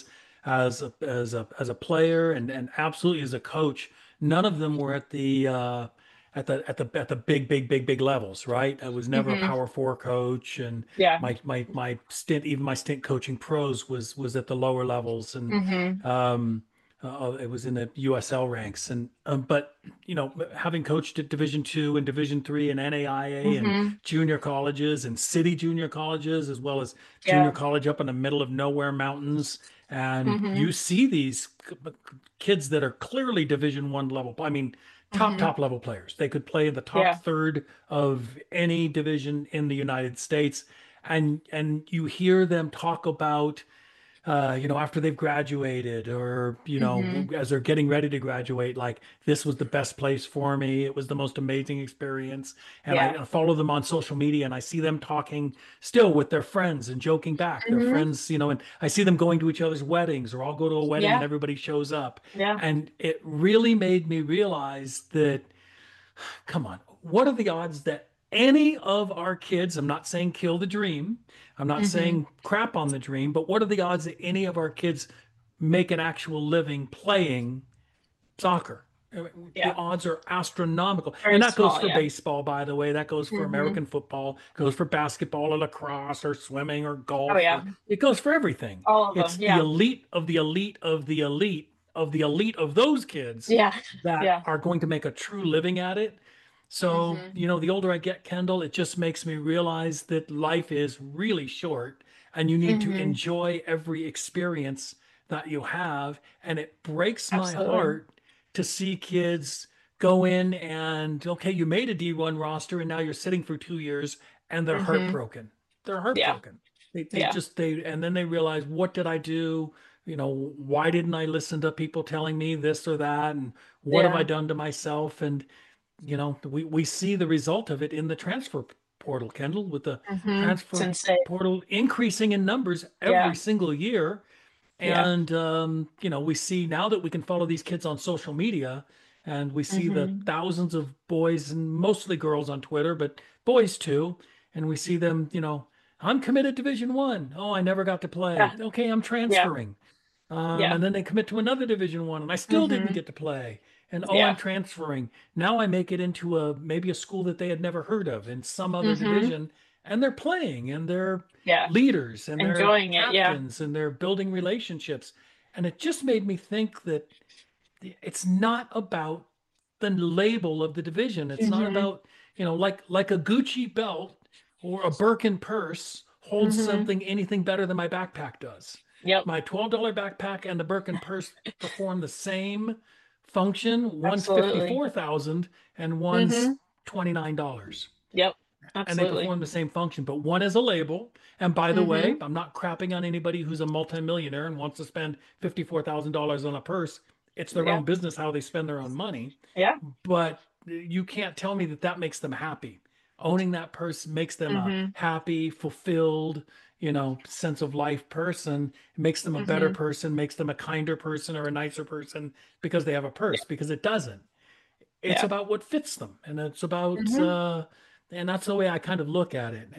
as a player and absolutely as a coach, none of them were at the at the big levels, right? I was never a Hmm. Power Four coach, and Yeah. my stint, even my stint coaching pros, was at the lower levels, and Hmm. um, it was in the USL ranks, and but you know, having coached at Division two and Division three and NAIA and Hmm. junior colleges and city junior colleges, as well as junior Yeah. college up in the middle of nowhere mountains, and Hmm. you see these kids that are clearly Division one level. I mean, Hmm. top level players. They could play in the top Yeah. third of any division in the United States, and you hear them talk about you know, after they've graduated or, you know, Hmm. as they're getting ready to graduate, like this was the best place for me. It was the most amazing experience. And Yeah. I follow them on social media and I see them talking still with their friends and joking back. Their Hmm. friends, you know, and I see them going to each other's weddings or I'll go to a wedding and Yeah. everybody shows up. Yeah. And it really made me realize that come on, what are the odds that any of our kids, I'm not saying kill the dream, I'm not Hmm. saying crap on the dream, but what are the odds that any of our kids make an actual living playing soccer? The Yeah. odds are astronomical. And Very that goes small. for Yeah. baseball, by the way. That goes for Hmm. American football, goes for basketball or lacrosse or swimming or Oh golf, yeah. or it goes for everything. All of It's them. the Yeah. elite of the elite of the elite of the elite of those kids Yeah. that Yeah. are going to make a true living at it. So, Hmm. you know, the older I get, Kendall, it just makes me realize that life is really short and you need to Hmm. enjoy every experience that you have. And it breaks my Absolutely. heart to see kids go in and, okay, you made a D1 roster and now you're sitting for 2 years and they're Hmm. heartbroken. They're Yeah. heartbroken. They Yeah. just and then they realize, what did I do? Why didn't I listen to people telling me this or that? And what have I Yeah. done to myself? And we see the result of it in the transfer portal, Kendall, with the It's transfer insane. portal increasing in numbers every Yeah. single year. Yeah. And we see now that we can follow these kids on social media, and we see the hmm thousands of boys and mostly girls on Twitter, but boys too. And we see them, I'm committed to Division 1. Oh, I never got to play. Yeah. Okay, I'm Yeah. transferring. Yeah. And then they commit to another Division 1, and I still didn't hmm get to play. And oh, I'm Yeah. transferring. Now I make it into maybe a school that they had never heard of in some other hmm division, and they're playing, and they're Yeah. leaders, and they're Enjoying it. Yeah. captains, and they're building relationships. And it just made me think that it's not about the label of the division. It's not hmm about, like a Gucci belt or a Birkin purse holds hmm something anything better than my backpack does. Yep. My $12 backpack and the Birkin purse perform the same function. One's Absolutely. 54,000 and one's hmm $29, Yep. and they Absolutely. perform the same function, but one is a label. And by the way, hmm I'm not crapping on anybody who's a multimillionaire and wants to spend $54,000 on a purse. It's their Yeah. own business how they spend their own money. Yeah. But you can't tell me that that makes them happy. Owning that purse makes them a hmm happy, fulfilled, sense of life person. It makes them a better hmm person, makes them a kinder person or a nicer person because they have a purse, because it doesn't. It's Yeah. about what fits them. And it's about, hmm and that's the way I kind of look at it.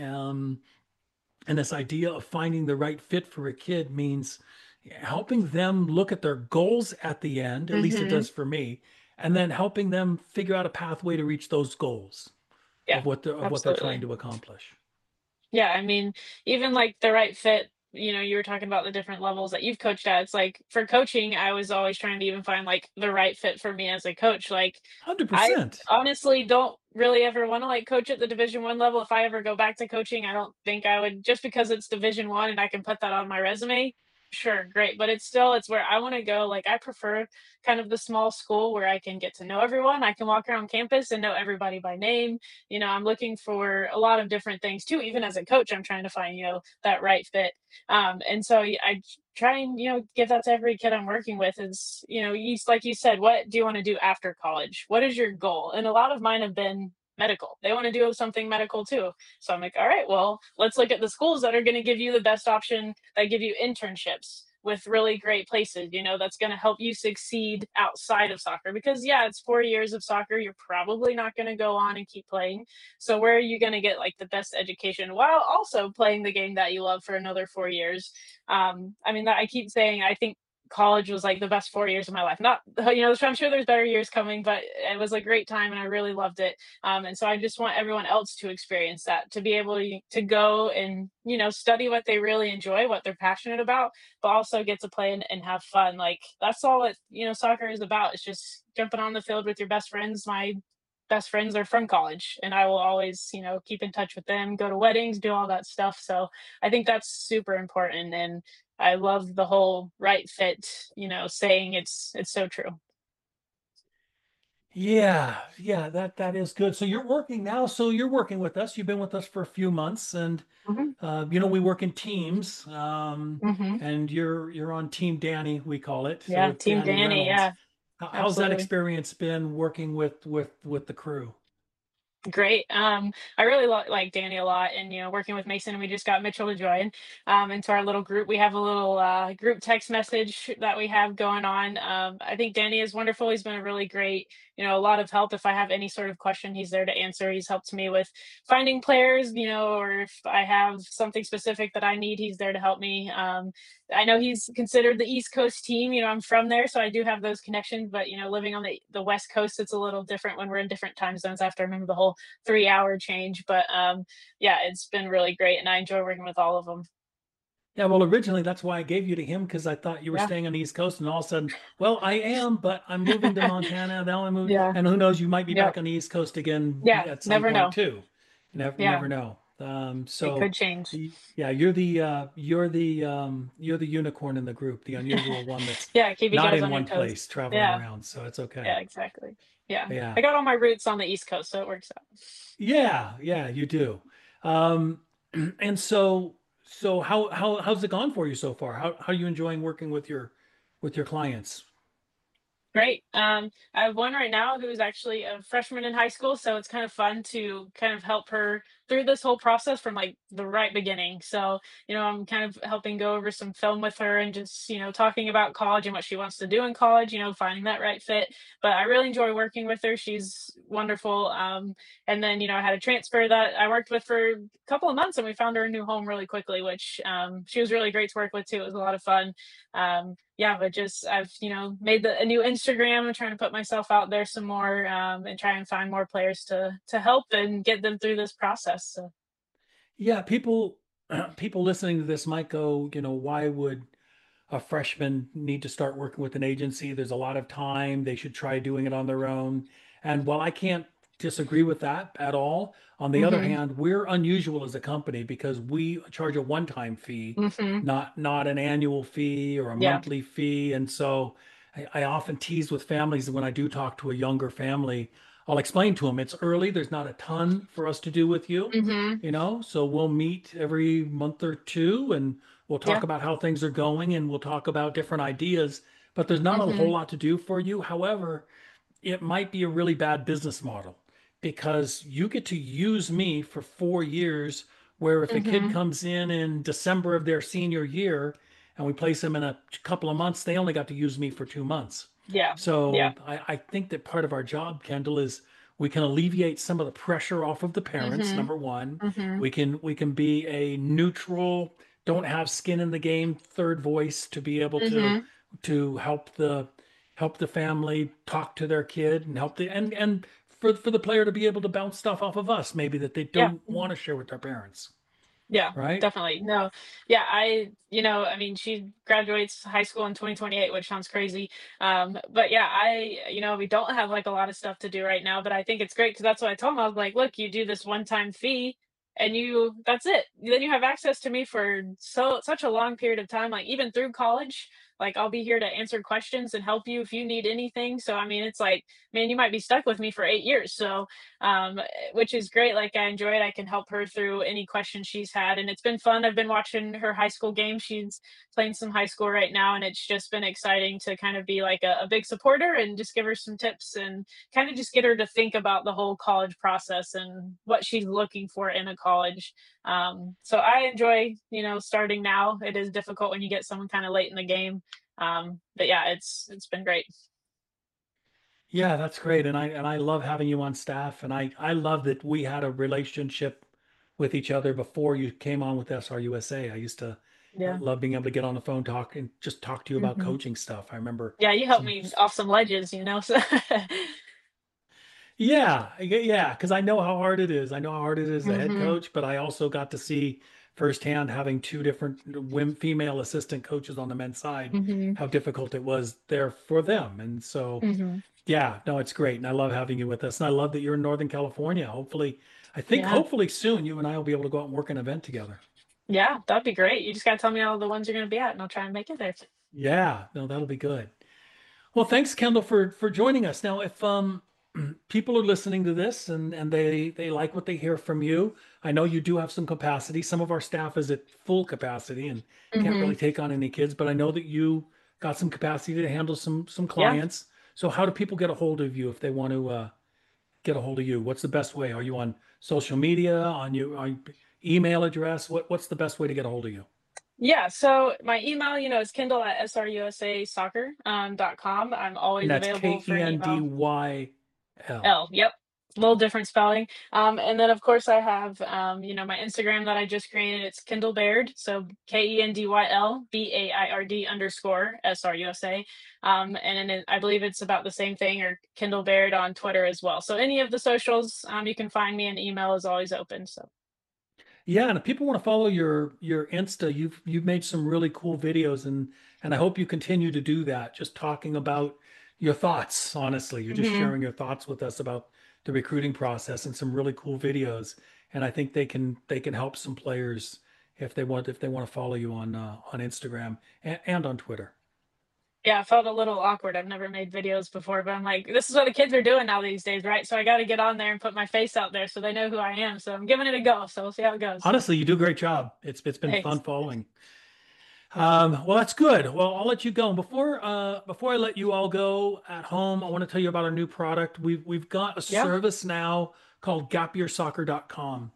And this idea of finding the right fit for a kid means helping them look at their goals at the end, at least it hmm does for me, and then helping them figure out a pathway to reach those goals Yeah. of what they're trying Absolutely. to accomplish. Yeah, I memean, even like the right fit, you were talking about the different levels that you've coached at. It's like for coaching, I was always trying to even find like the right fit for me as a coach. Like I 100%. honestly don't really ever want to like coach at the Division 1 level. If I ever go back to coaching, I don't think I would, just because it's Division 1 and I can put that on my resume. Sure, great. But it's where I want to go. Like I prefer kind of the small school where I can get to know everyone. I can walk around campus and know everybody by name. I'm looking for a lot of different things too. Even as a coach, I'm trying to find, that right fit. And so I try and, give that to every kid I'm working with is, like you said, what do you want to do after college? What is your goal? And a lot of mine have been medical. They want to do something medical too. So I'm like, all right, well, let's look at the schools that are going to give you the best option, that give you internships with really great places, that's going to help you succeed outside of soccer. Because, yeah, it's 4 years of soccer. You're probably not going to go on and keep playing. So, where are you going to get like the best education while also playing the game that you love for another 4 years? I mean, that I keep saying, I think college was like the best 4 years of my life. Not, I'm sure there's better years coming, but it was a great time and I really loved it. And so I just want everyone else to experience that, to be able to go and, study what they really enjoy, what they're passionate about, but also get to play and have fun. Like that's all it, soccer is about. It's just jumping on the field with your best friends. My best friends are from college and I will always, keep in touch with them, go to weddings, do all that stuff. So I think that's super important. And I love the whole right fit, saying it's so true. Yeah, yeah, that is good. So you're working now. So you're working with us. You've been with us for a few months, and hmm we work in teams. hmm And you're on Team Danny, we call it. So Yeah. with Team Danny Danny. Reynolds. Yeah, How's that absolutely. experience been working with the crew? Great. I really like Danny a lot, and working with Mason, and we just got Mitchell to join into our little group. We have a little group text message that we have going on. I think Danny is wonderful. He's been a really great, a lot of help. If I have any sort of question, he's there to answer. He's helped me with finding players, or if I have something specific that I need, he's there to help me. I know he's considered the East Coast team. I'm from there, so I do have those connections. But living on the West Coast, it's a little different when we're in different time zones. I have to remember the whole 3 hour change. But yeah, it's been really great, and I enjoy working with all of them. Yeah, well, originally that's why I gave you to him, because I thought you were Yeah. staying on the East Coast, and all of a sudden, well, I am, but I'm moving to Montana. Then I move, Yeah. and who knows, you might be Yep. back on the East Coast again Yeah. at some Never point know. too. You Yeah. never know. It So could change. yeah, you're the unicorn in the group, the unusual one that's Yeah. Keep you not guys in on your one toes. place, traveling Yeah. around. So it's okay. Yeah. Exactly. Yeah. Yeah. I got all my roots on the East Coast, so it works out. Yeah, yeah, you do. Um, and So how's it gone for you so far? How are you enjoying working with your clients? Great. I have one right now who's actually a freshman in high school, so it's kind of fun to kind of help her through this whole process from like the right beginning. So, I'm kind of helping go over some film with her and just, talking about college and what she wants to do in college, finding that right fit. But I really enjoy working with her. She's wonderful. And then, I had a transfer that I worked with for a couple of months and we found her a new home really quickly, which she was really great to work with too. It was a lot of fun. Yeah, but just I've made a new Instagram. I'm trying to put myself out there some more, and try and find more players to help and get them through this process. So Yeah, people people listening to this might go, why would a freshman need to start working with an agency? There's a lot of time. They should try doing it on their own. And while I can't disagree with that at all, on the other hmm hand, we're unusual as a company because we charge a one-time fee, hmm not an annual fee or a yeah, monthly fee. And so I often tease with families when I do talk to a younger family, I'll explain to them it's early. There's not a ton for us to do with you, hmm so we'll meet every month or two and we'll talk yeah, about how things are going and we'll talk about different ideas, but there's not a whole hmm lot to do for you. However, it might be a really bad business model because you get to use me for 4 years, where if a kid hmm comes in December of their senior year and we place them in a couple of months, they only got to use me for 2 months. yeah, yeah, So I think that part of our job, Kendall, is we can alleviate some of the pressure off of the parents, hmm number one. hmm We can be a neutral, don't have skin in the game third voice to be able hmm to help the family talk to their kid and help the and for the player to be able to bounce stuff off of us maybe that they yeah. don't want to share with their parents, Yeah, right? definitely. No, yeah, I mean, she graduates high school in 2028, which sounds crazy. But yeah, we don't have like a lot of stuff to do right now, but I think it's great because that's what I told him. I was like, look, you do this one-time fee and that's it. Then you have access to me for such a long period of time, like even through college. Like I'll be here to answer questions and help you if you need anything. So I mean, it's like, man, you might be stuck with me for 8 years. So which is great. Like I enjoy it. I can help her through any questions she's had, and it's been fun. I've been watching her high school games. She's playing some high school right now, and it's just been exciting to kind of be like a big supporter and just give her some tips and kind of just get her to think about the whole college process and what she's looking for in a college. So I enjoy, starting now. It is difficult when you get someone kind of late in the game, but yeah, it's been great. Yeah, that's great. And I love having you on staff. And I love that we had a relationship with each other before you came on with SRUSA. I used to Yeah. love being able to get on the phone, talk and just talk to you about hmm coaching stuff. I remember Yeah, you helped some, me off some ledges. So yeah, yeah, because I know how hard it is. I know how hard it is as a head Mhm, coach, but I also got to see firsthand having two different women, female assistant coaches on the men's side, mhm, how difficult it was there for them. And so mhm. yeah, no, it's great. And I love having you with us. And I love that you're in Northern California. Hopefully, I think Yeah, hopefully soon you and I will be able to go out and work an event together. yeah, that'd be great. You just gotta tell me all the ones you're gonna be at, and I'll try and make it there. Yeah, no, that'll be good. Well, thanks, Kendall, for joining us. Now, if people are listening to this and they like what they hear from you, I know you do have some capacity. Some of our staff is at full capacity and can't really Mhm. take on any kids, but I know that you got some capacity to handle some Yeah. clients. So how do people get a hold of you if they want to get a hold of you? What's the best way? Are you on social media, on email address? What's the best way to get a hold of you? Yeah, so my email, is Kindle at srusasoccer, .com. I'm And always that's available for an email. KENDYL. L, yep. Little different spelling. And then of course I have my Instagram that I just created. It's Kindle Baird. So KENDYLBAIRD_SRUSA. And then I believe it's about the same thing, or Kindle Baird on Twitter as well. So any of the socials, you can find me, and email is always open. So Yeah, and if people want to follow your Insta, you've made some really cool videos and I hope you continue to do that. Just talking about your thoughts, honestly. You're just hmm sharing your thoughts with us about the recruiting process and some really cool videos. And I think they can help some players if they want to follow you on Instagram and on Twitter. Yeah, it felt a little awkward. I've never made videos before, but I'm like, this is what the kids are doing now these days, right? So I got to get on there and put my face out there so they know who I am. So I'm giving it a go. So we'll see how it goes. Honestly, you do a great job. It's been fun Thanks. following. Well, that's good. Well, I'll let you go. And before I let you all go at home, I want to tell you about our new product. We've got a Yeah. service now called gapyearsoccer.com.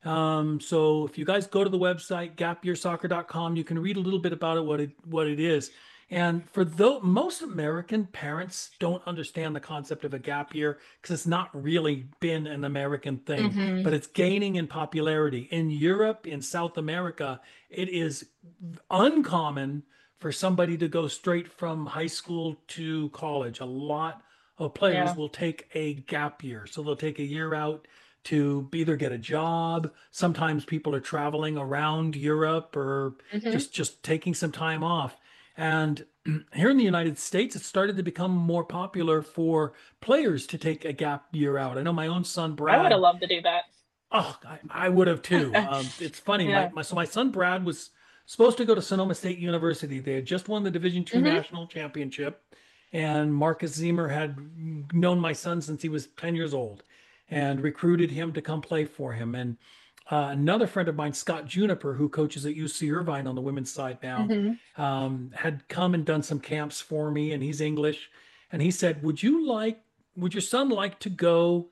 So if you guys go to the website gapyearsoccer.com, you can read a little bit about it, what it is. And for most American parents don't understand the concept of a gap year because it's not really been an American thing, Hmm. but it's gaining in popularity. In Europe, in South America, it is uncommon for somebody to go straight from high school to college. A lot of players Yeah. will take a gap year. So they'll take a year out to either get a job. Sometimes people are traveling around Europe or Hmm. just taking some time off. And here in the United States, it started to become more popular for players to take a gap year out. I know my own son, I would have Brad. loved to do that. Oh, I would have too. It's funny. Yeah. My son Brad was supposed to go to Sonoma State University. They had just won the Division II Hmm. national championship, and Marcus Zemer had known my son since he was 10 years old, and recruited him to come play for him. And another friend of mine, Scott Juniper, who coaches at UC Irvine on the women's side now, Hmm. had come and done some camps for me, and he's English, and he said, would your son like to go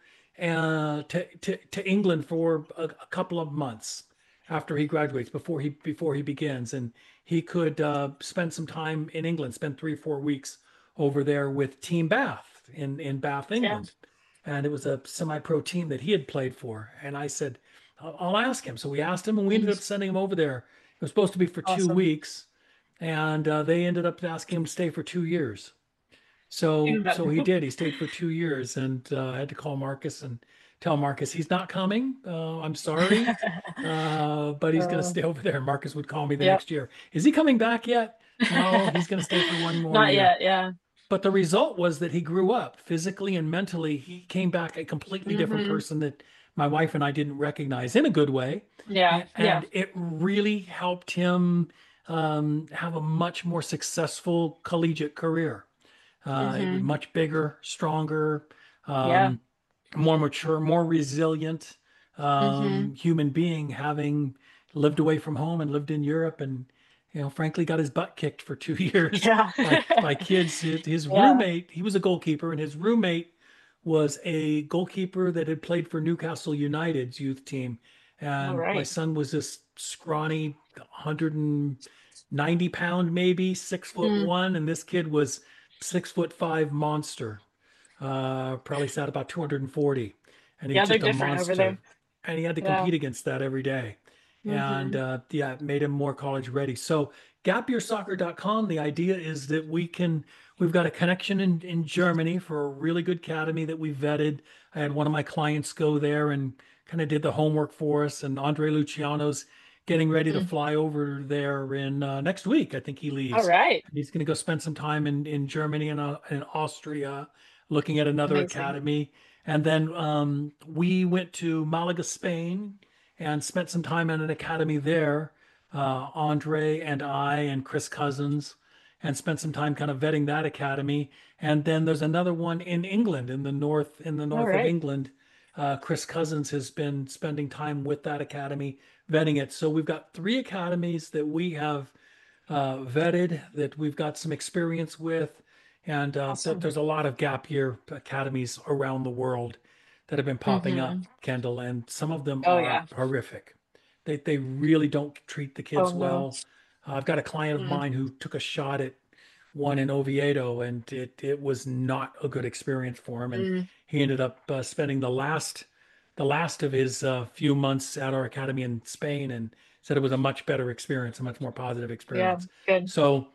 to England for a couple of months after he graduates, before he begins, and he could spend some time in England, spend 3 or 4 weeks over there with Team Bath in Bath, Yeah. England, and it was a semi-pro team that he had played for. And I said, I'll ask him. So we asked him, and we ended up Mhm. sending him over there. It was supposed to be for two Awesome. weeks, and they ended up asking him to stay for 2 years. Even So better. he did. He stayed for 2 years, and I had to call Marcus and tell Marcus he's not coming. I'm sorry, but he's going to Oh, stay over there. Marcus would call me the yep. next year. Is he coming back yet? No, he's going to stay for one more Not year. yet. Yeah. But the result was that he grew up physically and mentally. He came back a completely different Hmm. person that my wife and I didn't recognize in a good way. Yeah. Yeah. And it really helped him have a much more successful collegiate career. It was Hmm. much bigger, stronger, Yeah. um, more mature, more resilient Hmm. human being, having lived away from home and lived in Europe, and frankly, got his butt kicked for 2 years Yeah. by kids. His Yeah. roommate, he was a goalkeeper, and his roommate was a goalkeeper that had played for Newcastle United's youth team. All And my right. son was this scrawny, 190 pound, maybe 6 foot Mm. one, and this kid was 6'5" monster. Probably sat about 240, and he's Yeah, they're just a different over there. monster. And he had to Yeah. compete against that every day. And Hmm. yeah, it made him more college ready. So gapyearsoccer.com, the idea is that we've got a connection in Germany for a really good academy that we vetted. I had one of my clients go there and kind of did the homework for us. And Andre Luciano's getting ready to Mm. fly over there in next week. I think he All leaves. right. And he's going to go spend some time in Germany and in Austria, looking at another Amazing. academy. And then we went to Malaga, Spain, and spent some time at an academy there. Andre and I and Chris Cousins, and spent some time kind of vetting that academy. And then there's another one in England, in the All north of right. England. Chris Cousins has been spending time with that academy, vetting it. So we've got three academies that we have vetted, that we've got some experience with. And Awesome. there's a lot of gap year academies around the world that have been popping up, Hmm. Kendall, and some of them Oh are yeah. horrific. They really don't treat the Oh kids no. well. I've got a client of Mm. mine who took a shot at one in Oviedo, and it was not a good experience for him. And Mm. he ended up spending the last of his few months at our academy in Spain, and said it was a much better experience, a much more positive Yeah. experience. Good.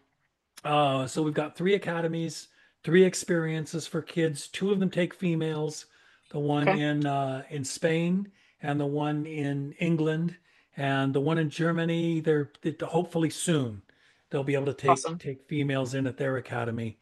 So we've got three academies, three experiences for kids. Two of them take females, the one Okay. in Spain and the one in England, and the one in Germany. Hopefully soon they'll be able to take Awesome. take females in at their academy.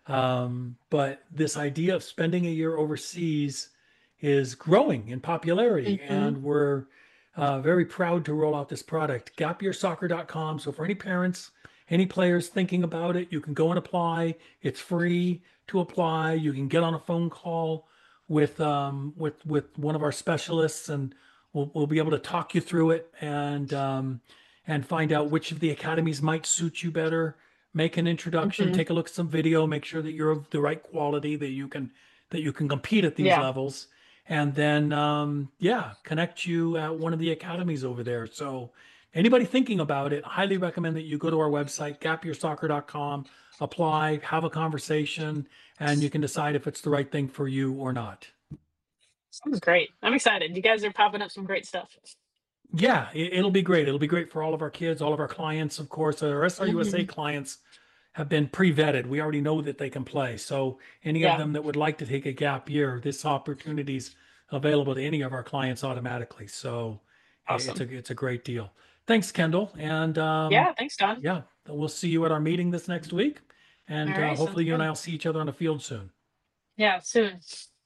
But this idea of spending a year overseas is growing in popularity, Hmm. and we're very proud to roll out this product, gapyearsoccer.com. So for any parents any players thinking about it, you can go and apply. It's free to apply. You can get on a phone call with one of our specialists, and we'll be able to talk you through it and find out which of the academies might suit you better. Make an introduction, Hmm. take a look at some video, make sure that you're of the right quality that you can compete at these Yeah. levels, and then yeah, connect you at one of the academies over there. So anybody thinking about it, highly recommend that you go to our website, gapursoccer.com, apply, have a conversation, and you can decide if it's the right thing for you or not. Sounds great. I'm excited. You guys are popping up some great stuff. Yeah, it'll be great. It'll be great for all of our kids, all of our clients, of course. Our SRUSA Hmm. clients have been pre-vetted. We already know that they can play. So any of Yeah. them that would like to take a gap year, this opportunity's available to any of our clients automatically. So Awesome. it's a great deal. Thanks, Kendall. And Yeah. Thanks, Don. yeah, we'll see you at our meeting this next week. All And right. Sounds hopefully you and good. I will see each other on the field soon. Yeah. Soon.